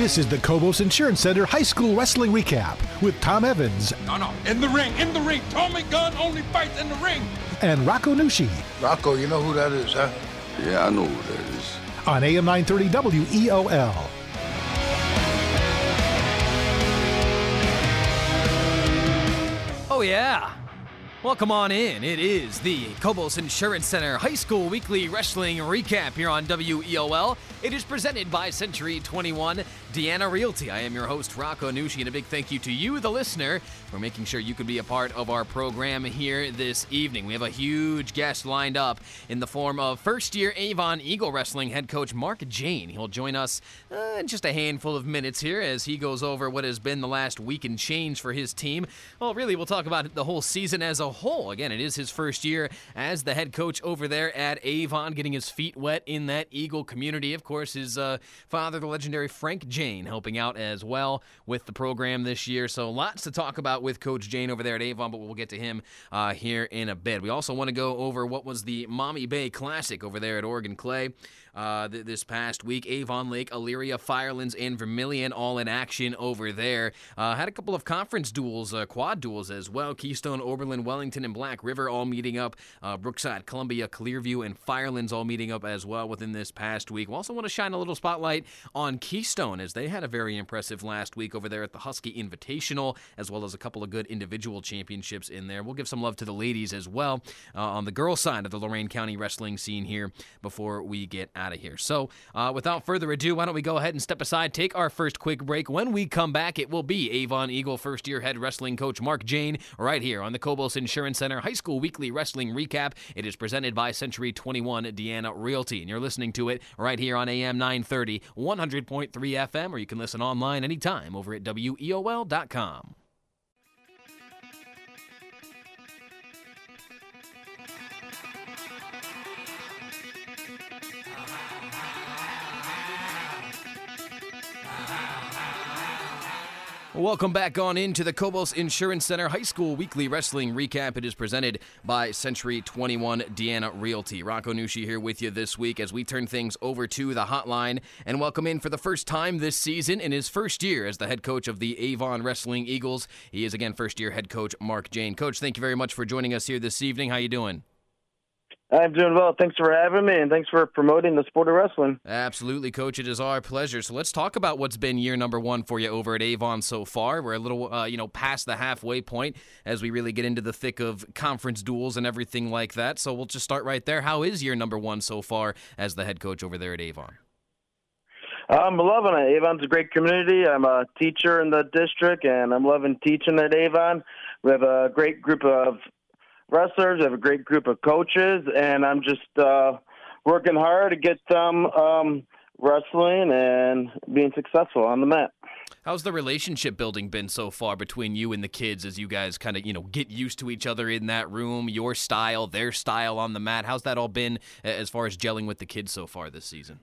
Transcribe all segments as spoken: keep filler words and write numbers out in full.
This is the Cobos Insurance Center High School Wrestling Recap with Tom Evans. No, no, in the ring, in the ring. Tommy Gunn only fights in the ring. And Rocco Nushi. Rocco, you know who that is, huh? Yeah, I know who that is. On A M nine thirty W E O L. Oh, yeah. Welcome on in. It is the Cobos Insurance Center High School Weekly Wrestling Recap here on W E O L. It is presented by Century twenty-one Deanna Realty. I am your host, Rocco Nushi, and a big thank you to you, the listener, for making sure you could be a part of our program here this evening. We have a huge guest lined up in the form of first-year Avon Eagle Wrestling head coach Mark Jane. He'll join us uh, in just a handful of minutes here as he goes over what has been the last week and change for his team. Well, really, we'll talk about the whole season as a whole. Again, it is his first year as the head coach over there at Avon, getting his feet wet in that Eagle community. Of course, his uh, father, the legendary Frank Jane, helping out as well with the program this year. So lots to talk about with Coach Jane over there at Avon, but we'll get to him uh, here in a bit. We also want to go over what was the Maumee Bay Classic over there at Oregon Clay uh, th- this past week. Avon Lake, Elyria, Firelands, and Vermilion all in action over there. Uh, had a couple of conference duels, uh, quad duels as well. Keystone, Oberlin, Wellington, and Black River all meeting up. Uh, Brookside, Columbia, Clearview, and Firelands all meeting up as well within this past week. We also want to shine a little spotlight on Keystone as they had a very impressive last week over there at the Husky Invitational, as well as a couple of good individual championships in there. We'll give some love to the ladies as well uh, on the girls' side of the Lorain County wrestling scene here before we get out of here. So uh, without further ado, why don't we go ahead and step aside, take our first quick break. When we come back, it will be Avon Eagle first-year head wrestling coach Mark Jane right here on the Cobos Insurance Center High School Weekly Wrestling Recap. It is presented by Century twenty-one Deanna Realty, and you're listening to it right here on A M nine thirty, one hundred point three F M, or you can listen online anytime over at W E O L dot com. Welcome back on into the Cobos Insurance Center High School Weekly Wrestling Recap. It is presented by Century twenty-one Deanna Realty. Rocco Nushi here with you this week as we turn things over to the hotline and welcome in for the first time this season in his first year as the head coach of the Avon Wrestling Eagles. He is again first-year head coach Mark Jane. Coach, thank you very much for joining us here this evening. How you doing? I'm doing well. Thanks for having me, and thanks for promoting the sport of wrestling. Absolutely, Coach. It is our pleasure. So let's talk about what's been year number one for you over at Avon so far. We're a little, uh, you know, past the halfway point as we really get into the thick of conference duels and everything like that. So we'll just start right there. How is year number one so far as the head coach over there at Avon? I'm loving it. Avon's a great community. I'm a teacher in the district, and I'm loving teaching at Avon. We have a great group of wrestlers. I have a great group of coaches, and I'm just uh, working hard to get them um, wrestling and being successful on the mat. How's the relationship building been so far between you and the kids as you guys kind of, you know, get used to each other in that room, your style, their style on the mat? How's that all been as far as gelling with the kids so far this season?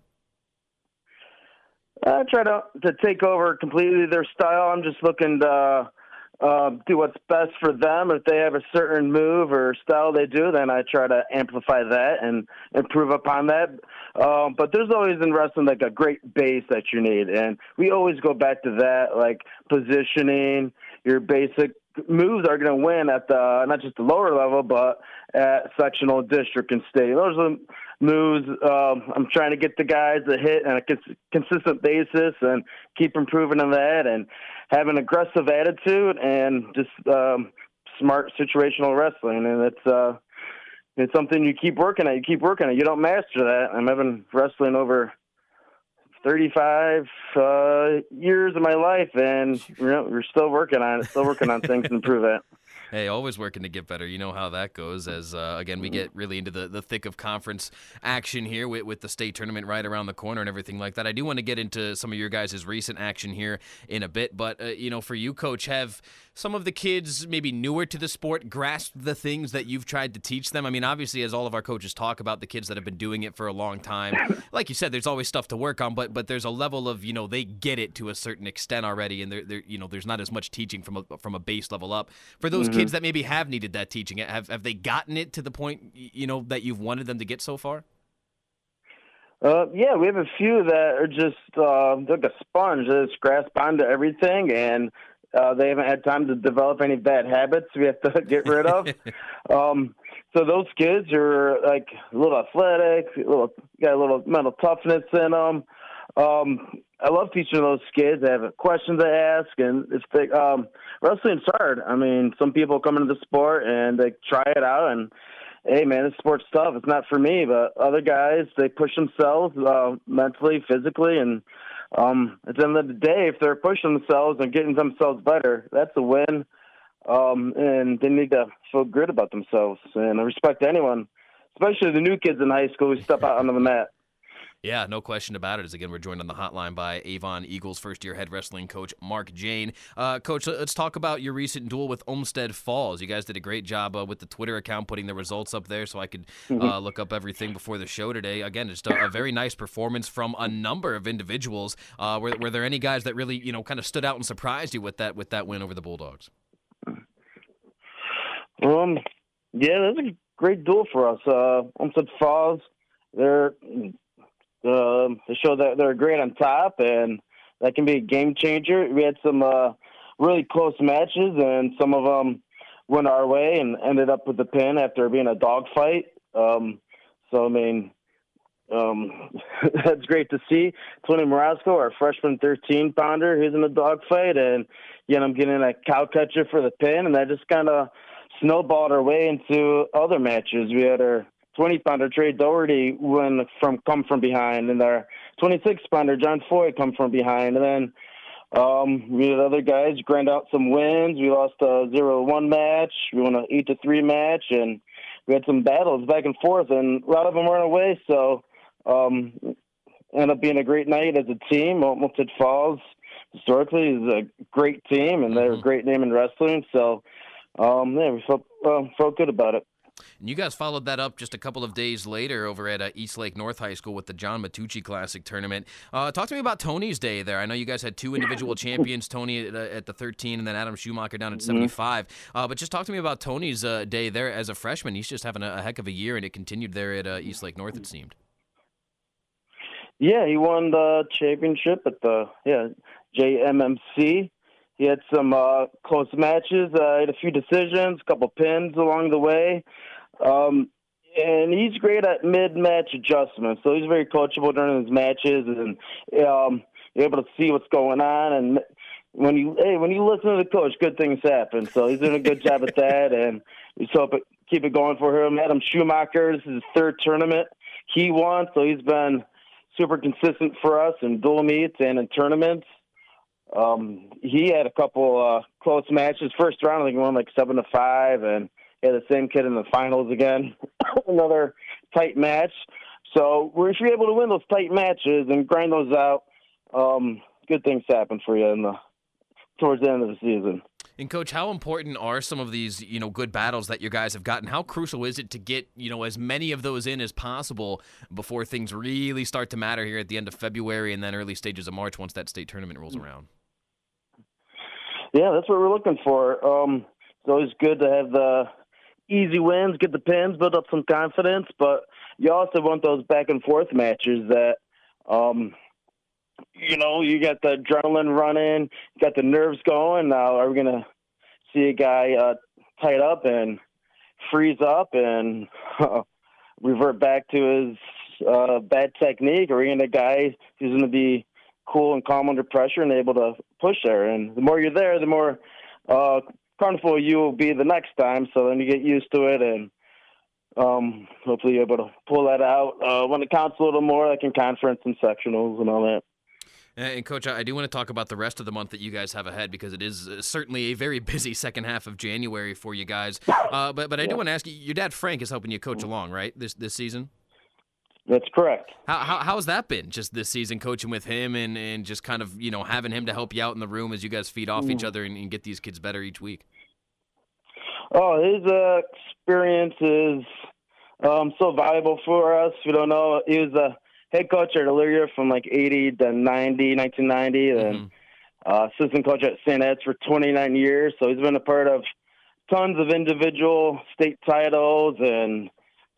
I try to, to take over completely their style. I'm just looking to Uh, do what's best for them. If they have a certain move or style they do, then I try to amplify that and improve upon that. Um, but there's always in wrestling like a great base that you need, and we always go back to that, like positioning. Your basic moves are going to win at the not just the lower level, but at sectional, district, and state. Those are the moves um, I'm trying to get the guys to hit on a cons- consistent basis and keep improving on that and have an aggressive attitude and just um, smart situational wrestling. And it's uh, it's something you keep working at. You keep working at. You don't master that. I'm having wrestling over thirty-five uh, years of my life, and you know, we're still working on it, still working on things to improve it. Hey, always working to get better. You know how that goes as, uh, again, we get really into the, the thick of conference action here with, with the state tournament right around the corner and everything like that. I do want to get into some of your guys' recent action here in a bit, but, uh, you know, for you, Coach, have some of the kids maybe newer to the sport grasp the things that you've tried to teach them? I mean, obviously, as all of our coaches talk about the kids that have been doing it for a long time, like you said, there's always stuff to work on, but but there's a level of, you know, they get it to a certain extent already, and they're, they're you know, there's not as much teaching from a, from a base level up. For those mm-hmm. kids that maybe have needed that teaching, have have they gotten it to the point, you know, that you've wanted them to get so far? Uh, yeah, we have a few that are just uh, like a sponge. They just grasp onto everything, and uh, they haven't had time to develop any bad habits we have to get rid of. um, so those kids are like a little athletic, a little got a little mental toughness in them. Um, I love teaching those kids. They have questions to ask, and it's big. Um, wrestling's hard. I mean, some people come into the sport and they try it out, and hey, man, this sport's tough. It's not for me. But other guys, they push themselves uh, mentally, physically, and um, at the end of the day, if they're pushing themselves and getting themselves better, that's a win. Um, and they need to feel good about themselves. And I respect anyone, especially the new kids in high school who step out onto the mat. Yeah, no question about it. As again, we're joined on the hotline by Avon Eagles first-year head wrestling coach Mark Jane. Uh, coach, let's talk about your recent duel with Olmsted Falls. You guys did a great job uh, with the Twitter account, putting the results up there so I could mm-hmm. uh, look up everything before the show today. Again, just a, a very nice performance from a number of individuals. Uh, were, were there any guys that really, you know, kind of stood out and surprised you with that with that win over the Bulldogs? Um, yeah, that was a great duel for us. Uh, Olmsted Falls, they're Uh, they show that they're great on top, and that can be a game changer. We had some uh, really close matches, and some of them went our way and ended up with the pin after being a dogfight. Um, so, I mean, um, that's great to see. Tony Morasco, our freshman thirteen pounder, he's in a dogfight, and you know, I'm getting a cow catcher for the pin, and that just kind of snowballed our way into other matches. We had our twenty pounder Trey Doherty win from come from behind, and our twenty-six pounder John Foy come from behind, and then um, we had other guys grind out some wins. We lost a zero to one match, we won an eight to three match, and we had some battles back and forth, and a lot of them were away. So um, ended up being a great night as a team. Olmsted Falls historically is a great team, and they're a great name in wrestling. So um, yeah, we felt uh, felt good about it. And you guys followed that up just a couple of days later over at uh, Eastlake North High School with the John Matucci Classic Tournament. Uh, talk to me about Tony's day there. I know you guys had two individual champions, Tony at, uh, at the thirteen and then Adam Schumacher down at seventy-five. Uh, but just talk to me about Tony's uh, day there as a freshman. He's just having a, a heck of a year, and it continued there at uh, Eastlake North, it seemed. Yeah, he won the championship at the yeah J M M C. He had some uh, close matches, uh, had a few decisions, a couple pins along the way. Um, and he's great at mid-match adjustments. So he's very coachable during his matches, and um, you're able to see what's going on. And when you hey, when you listen to the coach, good things happen. So he's doing a good job at that, and we just hope it, keep it going for him. Adam Schumacher, this is his third tournament he won, so he's been super consistent for us in dual meets and in tournaments. Um, he had a couple uh, close matches. First round, I think he won like seven to five, and he had the same kid in the finals again. Another tight match. So if you're able to win those tight matches and grind those out, um, good things happen for you in the towards the end of the season. And Coach, how important are some of these, you know, good battles that you guys have gotten? How crucial is it to get, you know, as many of those in as possible before things really start to matter here at the end of February and then early stages of March once that state tournament rolls around? Yeah, that's what we're looking for. Um, it's always good to have the easy wins, get the pins, build up some confidence, but you also want those back and forth matches that, um, you know, you got the adrenaline running, you got the nerves going. Now, are we going to see a guy uh, tight up and freeze up and uh, revert back to his uh, bad technique? Or are we going to guy who's going to be cool and calm under pressure and able to push there? And the more you're there, the more uh, comfortable you will be the next time. So then you get used to it, and um, hopefully you're able to pull that out uh, when it counts a little more, like in conference and sectionals and all that. And, Coach, I do want to talk about the rest of the month that you guys have ahead because it is certainly a very busy second half of January for you guys. Uh, but but I do want to ask you, your dad Frank is helping you coach along, right, this this season? That's correct. How, how how's that been, just this season, coaching with him and, and just kind of, you know, having him to help you out in the room as you guys feed off each other and, and get these kids better each week? Oh, his uh, experience is um, so valuable for us. We don't know. He was a head coach at Elyria from like eighty to ninety, nineteen ninety, and mm-hmm. uh, assistant coach at Saint Ed's for twenty-nine years. So he's been a part of tons of individual state titles and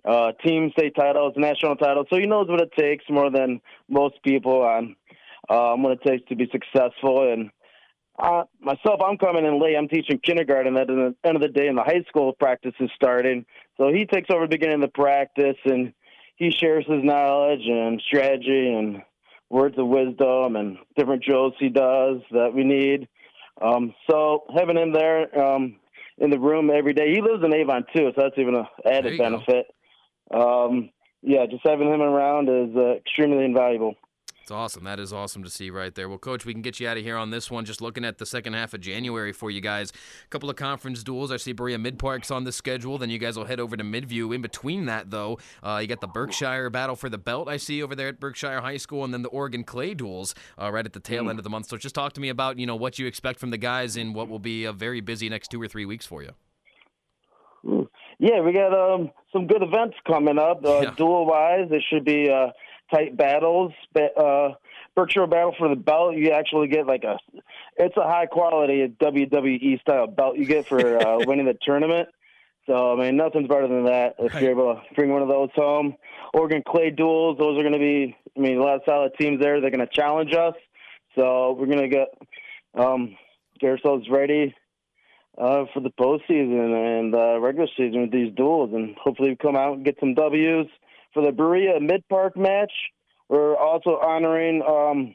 uh, team state titles, national titles. So he knows what it takes more than most people on um, what it takes to be successful. And uh, myself, I'm coming in late. I'm teaching kindergarten. At the end of the day, in the high school practice is starting. So he takes over the beginning of the practice, and he shares his knowledge and strategy and words of wisdom and different drills he does that we need. Um, so having him there um, in the room every day, he lives in Avon too, so that's even an added benefit. Um, yeah, just having him around is uh, extremely invaluable. It's awesome. That is awesome to see right there. Well, Coach, we can get you out of here on this one. Just looking at the second half of January for you guys. A couple of conference duels. I see Berea Mid-Park's on the schedule. Then you guys will head over to Midview. In between that, though, uh, you got the Berkshire battle for the belt I see over there at Berkshire High School, and then the Oregon Clay duels uh, right at the tail mm. end of the month. So just talk to me about, you know, what you expect from the guys in what will be a very busy next two or three weeks for you. Ooh. Yeah, we got um, some good events coming up. Uh, yeah. Duel-wise, there should be uh, tight battles. Uh, Berkshire battle for the belt, you actually get like a, it's a high quality W W E style belt you get for uh, winning the tournament. So, I mean, nothing's better than that if right. you're able to bring one of those home. Oregon Clay duels, those are going to be, I mean, a lot of solid teams there. They're going to challenge us. So we're going to get, um, get ourselves ready uh, for the postseason and uh, regular season with these duels, and hopefully we come out and get some W's. For the Berea Mid-Park match, we're also honoring um,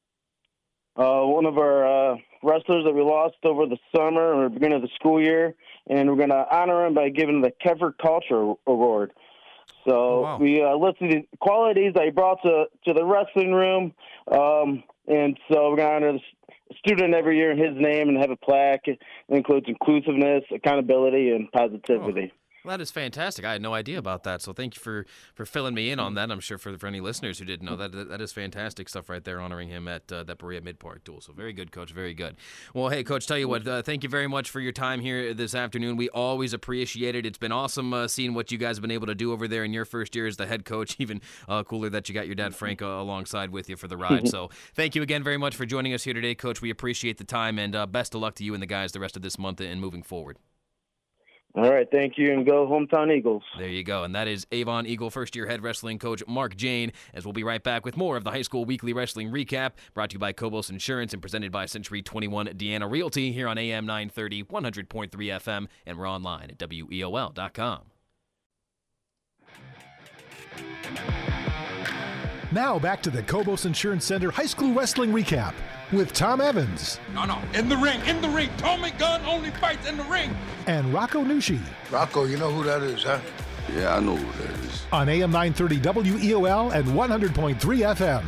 uh, one of our uh, wrestlers that we lost over the summer or beginning of the school year, and we're going to honor him by giving him the Keffer Culture Award. So oh, wow. we uh, listed the qualities that he brought to, to the wrestling room, um, and so we're going to honor the student every year in his name and have a plaque. It includes inclusiveness, accountability, and positivity. Oh. Well, that is fantastic. I had no idea about that, so thank you for, for filling me in on that. I'm sure for, for any listeners who didn't know, that that is fantastic stuff right there, honoring him at uh, that Berea Mid-Park duel. So very good, Coach, very good. Well, hey, Coach, tell you what, uh, thank you very much for your time here this afternoon. We always appreciate it. It's been awesome uh, seeing what you guys have been able to do over there in your first year as the head coach. Even uh, cooler that you got your dad, Frank, uh, alongside with you for the ride. So thank you again very much for joining us here today, Coach. We appreciate the time, and uh, best of luck to you and the guys the rest of this month and moving forward. All right, thank you, and go Hometown Eagles. There you go, and that is Avon Eagle first-year head wrestling coach Mark Jane, as we'll be right back with more of the High School Weekly Wrestling Recap, brought to you by Cobos Insurance and presented by Century twenty-one Deanna Realty here on A M nine thirty, one hundred point three F M, and we're online at W E O L dot com. Now back to the Cobos Insurance Center High School Wrestling Recap with Tom Evans. No, no, in the ring, in the ring. Tommy Gunn only fights in the ring. And Rocco Nushi. Rocco, you know who that is, huh? Yeah, I know who that is. On A M nine thirty W E O L and one hundred point three F M.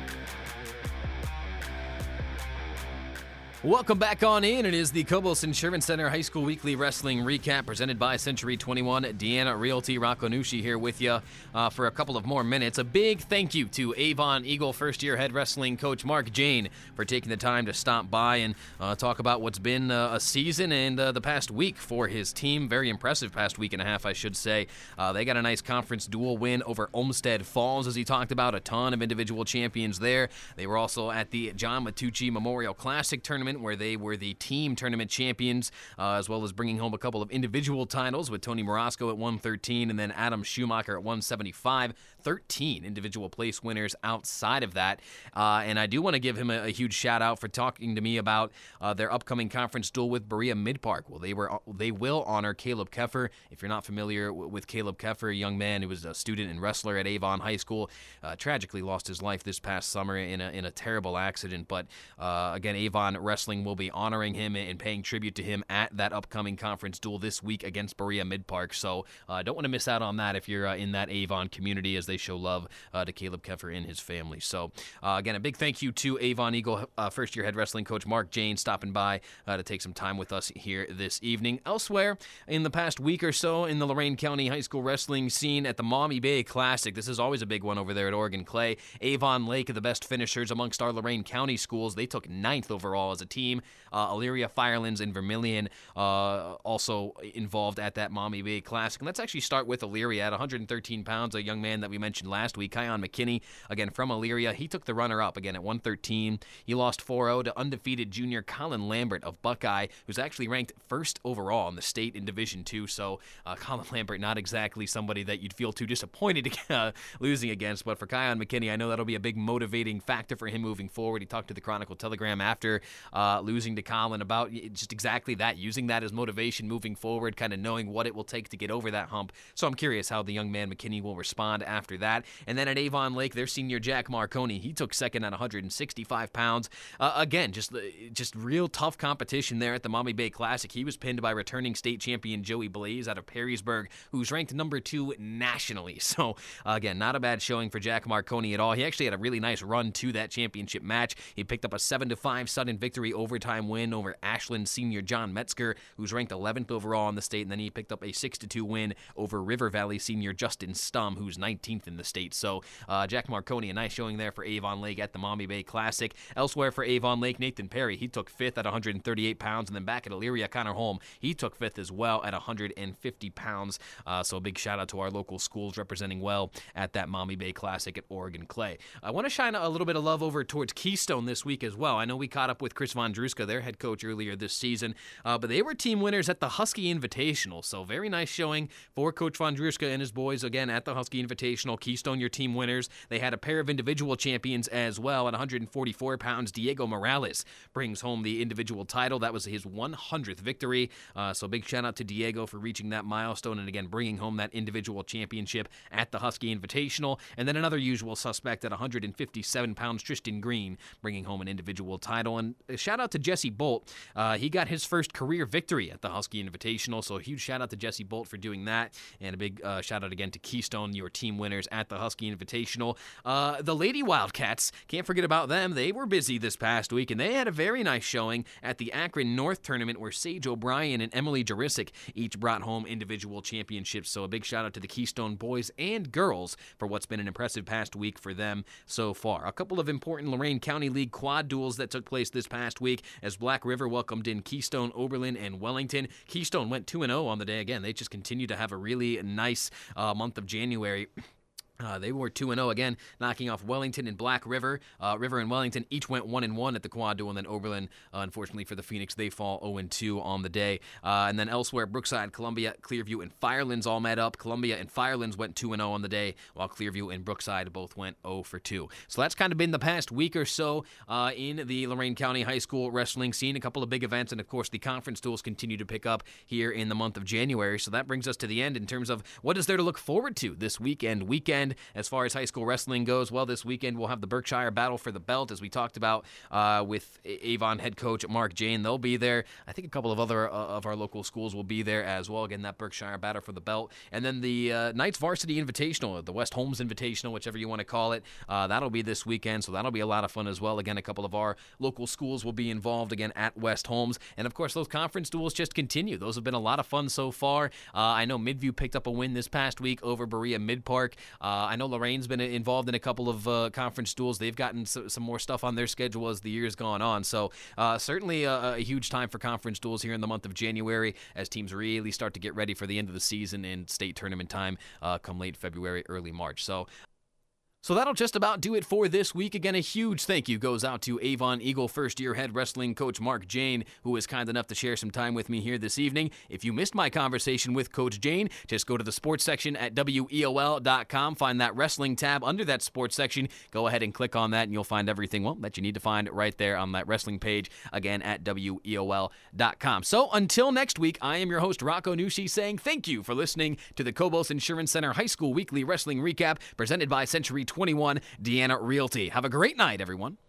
Welcome back on in. It is the Cobos Insurance Center High School Weekly Wrestling Recap presented by Century twenty-one Deanna Realty. Rocco Nushi here with you uh, for a couple of more minutes. A big thank you to Avon Eagle first-year head wrestling coach Mark Jane for taking the time to stop by and uh, talk about what's been uh, a season and uh, the past week for his team. Very impressive past week and a half, I should say. Uh, they got a nice conference duel win over Olmsted Falls, as he talked about. A ton of individual champions there. They were also at the John Matucci Memorial Classic Tournament, where they were the team tournament champions, uh, as well as bringing home a couple of individual titles with Tony Morosco at one thirteen and then Adam Schumacher at one seventy-five. thirteen individual place winners outside of that. Uh, and I do want to give him a, a huge shout out for talking to me about uh, their upcoming conference duel with Berea Mid-Park. Well, they were they will honor Caleb Keffer. If you're not familiar w- with Caleb Keffer, a young man who was a student and wrestler at Avon High School, uh, tragically lost his life this past summer in a in a terrible accident. But uh, again, Avon Wrestling will be honoring him and paying tribute to him at that upcoming conference duel this week against Berea Mid-Park. So uh, don't want to miss out on that if you're uh, in that Avon community, as they show love uh, to Caleb Keffer and his family. So uh, again, a big thank you to Avon Eagle uh, first-year head wrestling coach Mark Jane stopping by uh, to take some time with us here this evening. Elsewhere, in the past week or so in the Lorain County high school wrestling scene at the Maumee Bay Classic, this is always a big one over there at Oregon Clay. Avon Lake, the best finishers amongst our Lorain County schools, they took ninth overall as a a team. Uh, Elyria, Firelands, and Vermilion uh, also involved at that Maumee Bay Classic. And let's actually start with Elyria at one hundred thirteen pounds, a young man that we mentioned last week, Kion McKinney, again from Elyria. He took the runner-up again at one thirteen. He lost four oh to undefeated junior Colin Lambert of Buckeye, who's actually ranked first overall in the state in Division two. So uh, Colin Lambert, not exactly somebody that you'd feel too disappointed uh, losing against. But for Kion McKinney, I know that'll be a big motivating factor for him moving forward. He talked to the Chronicle Telegram after uh, losing to Colin about just exactly that, using that as motivation moving forward, kind of knowing what it will take to get over that hump. So I'm curious how the young man McKinney will respond after that. And then at Avon Lake, their senior Jack Marconi, he took second at one hundred sixty-five pounds. Uh, again, just just real tough competition there at the Maumee Bay Classic. He was pinned by returning state champion Joey Blaze out of Perrysburg, who's ranked number two nationally. So uh, again, not a bad showing for Jack Marconi at all. He actually had a really nice run to that championship match. He picked up a seven to five sudden victory overtime win over Ashland senior John Metzger, who's ranked eleventh overall in the state, and then he picked up a six to two win over River Valley senior Justin Stum, who's nineteenth in the state. So uh, Jack Marconi, a nice showing there for Avon Lake at the Maumee Bay Classic. Elsewhere for Avon Lake, Nathan Perry, he took fifth at one hundred thirty-eight pounds, and then back at Elyria, Connor Holm, he took fifth as well at one hundred fifty pounds. Uh, so a big shout out to our local schools representing well at that Maumee Bay Classic at Oregon Clay. I want to shine a little bit of love over towards Keystone this week as well. I know we caught up with Chris Vondruska, their head coach, earlier this season, uh, but they were team winners at the Husky Invitational. So very nice showing for Coach Vondruska and his boys again at the Husky Invitational. Keystone, your team winners. They had a pair of individual champions as well at one hundred forty-four pounds. Diego Morales brings home the individual title. That was his one hundredth victory. Uh, so big shout out to Diego for reaching that milestone and again bringing home that individual championship at the Husky Invitational. And then another usual suspect at one hundred fifty-seven pounds, Tristan Green, bringing home an individual title. And a shout out to Jesse Bolt. Uh, he got his first career victory at the Husky Invitational. So a huge shout out to Jesse Bolt for doing that. And a big uh, shout out again to Keystone, your team winners at the Husky Invitational. Uh, the Lady Wildcats, can't forget about them. They were busy this past week, and they had a very nice showing at the Akron North Tournament where Sage O'Brien and Emily Jurisic each brought home individual championships. So a big shout out to the Keystone boys and girls for what's been an impressive past week for them so far. A couple of important Lorain County League quad duels that took place this past week as Black River welcomed in Keystone, Oberlin, and Wellington. Keystone went two and oh on the day. Again, they just continue to have a really nice uh, month of January. Uh, they were two and oh again, knocking off Wellington and Black River. Uh, River and Wellington each went one and one at the quad duel, and then Oberlin, uh, unfortunately for the Phoenix, they fall oh and two on the day. Uh, and then elsewhere, Brookside, Columbia, Clearview, and Firelands all met up. Columbia and Firelands went two and oh on the day, while Clearview and Brookside both went oh for two. So that's kind of been the past week or so uh, in the Lorain County High School wrestling scene. A couple of big events, and of course the conference duels continue to pick up here in the month of January. So that brings us to the end in terms of what is there to look forward to this weekend. Weekend, as far as high school wrestling goes, well, this weekend we'll have the Berkshire Battle for the Belt, as we talked about uh, with Avon head coach Mark Jane. They'll be there. I think a couple of other uh, of our local schools will be there as well. Again, that Berkshire Battle for the Belt. And then the uh, Knights Varsity Invitational, the West Holmes Invitational, whichever you want to call it, uh, that'll be this weekend, so that'll be a lot of fun as well. Again, a couple of our local schools will be involved again at West Holmes. And of course, those conference duels just continue. Those have been a lot of fun so far. Uh, I know Midview picked up a win this past week over Berea Mid-Park. Uh, I know Lorraine's been involved in a couple of uh, conference duels. They've gotten so, some more stuff on their schedule as the year's gone on. So uh, certainly a, a huge time for conference duels here in the month of January as teams really start to get ready for the end of the season and state tournament time uh, come late February, early March. So So that'll just about do it for this week. Again, a huge thank you goes out to Avon Eagle first-year head wrestling coach Mark Jane, who was kind enough to share some time with me here this evening. If you missed my conversation with Coach Jane, just go to the sports section at W E O L dot com, find that wrestling tab under that sports section. Go ahead and click on that, and you'll find everything, well, that you need to find right there on that wrestling page, again, at W E O L dot com. So until next week, I am your host, Rocco Nushi, saying thank you for listening to the Cobos Insurance Center High School Weekly Wrestling Recap, presented by Century twenty-one Deanna Realty. Have a great night, everyone.